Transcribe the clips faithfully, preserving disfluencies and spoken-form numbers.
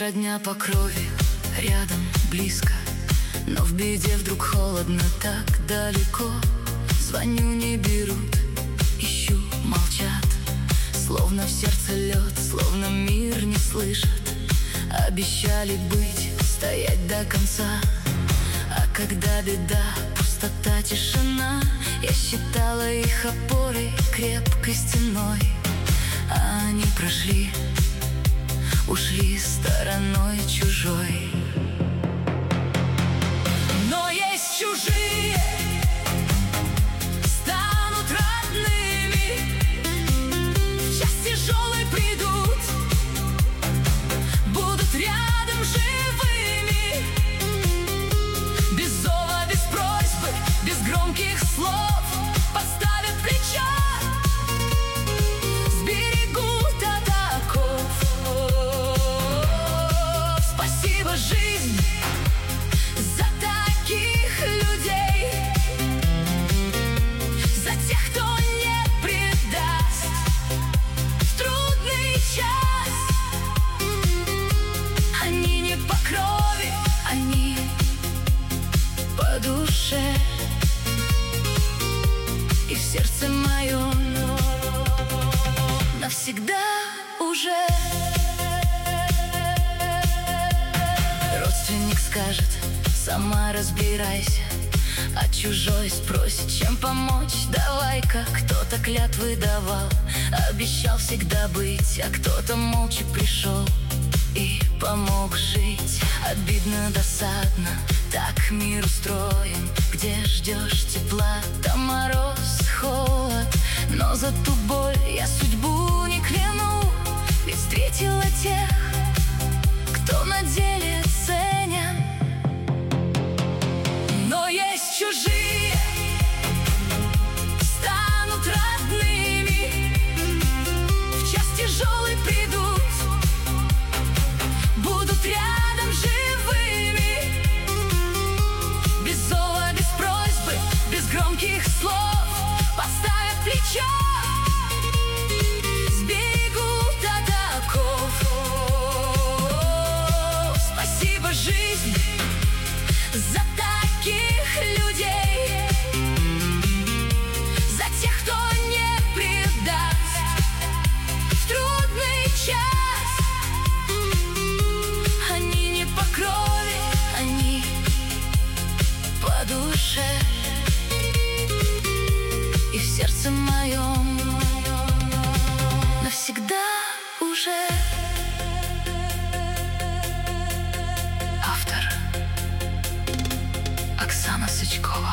родня по крови, рядом, близко, но в беде вдруг холодно, так далеко. Звоню, не берут, ищу, молчат, словно в сердце лед, словно мир не слышит. Обещали быть, стоять до конца, а когда беда, пустота, тишина, я считала их опорой, крепкой стеной. А они прошли, ушли стороной чужой. Но есть чужие, станут родными, в час тяжелый придут, будут рядом живыми, без зова, без просьбы, без громких слов, подставят плечо, сберегут от оков. Спасибо, жизнь, за таких людей, за тех, кто не предаст в трудный час. Они не по крови, они по душе, и в сердце моем навсегда уже. Родственник скажет: сама разбирайся, а чужой спросит, чем помочь, давай-ка. Кто-то клятвы давал, обещал всегда быть, а кто-то молча пришел и помог жить. Обидно, досадно, так мир устроен, где ждешь тепла, там мороз, холод. Но за ту боль я судьбу не кляну, ведь встретила тех, кто на деле ценен. Но есть чужие, станут родными, в час тяжелый придут, будут рядом живыми, без зова, без просьбы, без громких слов, подставят плечо, сберегут от оков. Спасибо, жизнь, за таких людей, за тех, кто не предаст в трудный час. Они не по крови, они по душе, и в сердце моем навсегда уже. Автор Оксана Сычкова.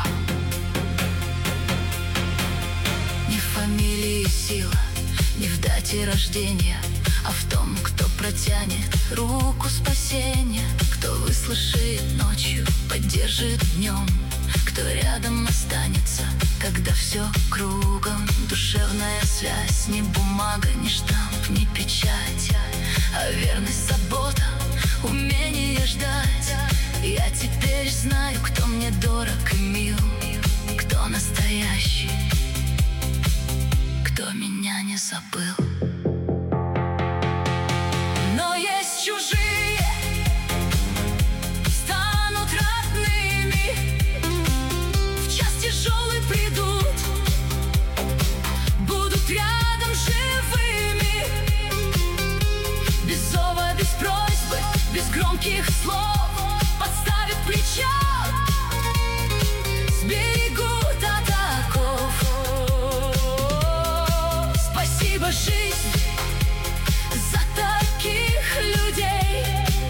Не в фамилии сила, не в дате рождения, а в том, кто протянет руку спасения, кто выслушает ночью, поддержит днем, кто рядом останется, когда все кругом. Душевная связь, не бумага, не штамп, не печать, а верность, забота, умение ждать. Я теперь знаю, кто мне дорог и мил, кто настоящий, кто меня не забыл. Но есть чужие, станут родными, в час тяжелый придут, будут рядом живыми, без зова, без просьбы, без громких слов, подставят плечо, сберегут от оков. Спасибо, жизнь, за таких людей,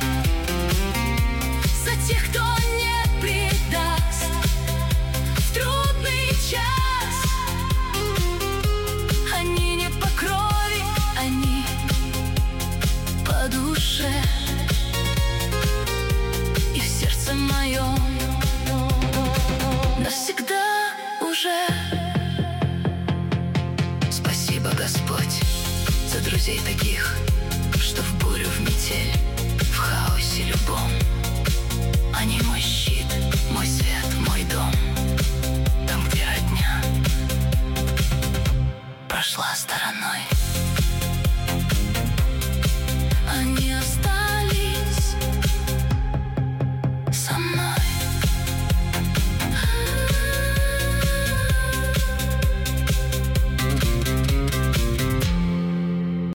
за тех, кто не предаст в трудный час. Они не по крови, они по душе, и в сердце моем навсегда уже. Спасибо, Господь, за друзей таких, что в бурю, в метель, в хаосе любом, они мой щит, мой свет, мой дом. Там, где родня прошла стороной, они остались Со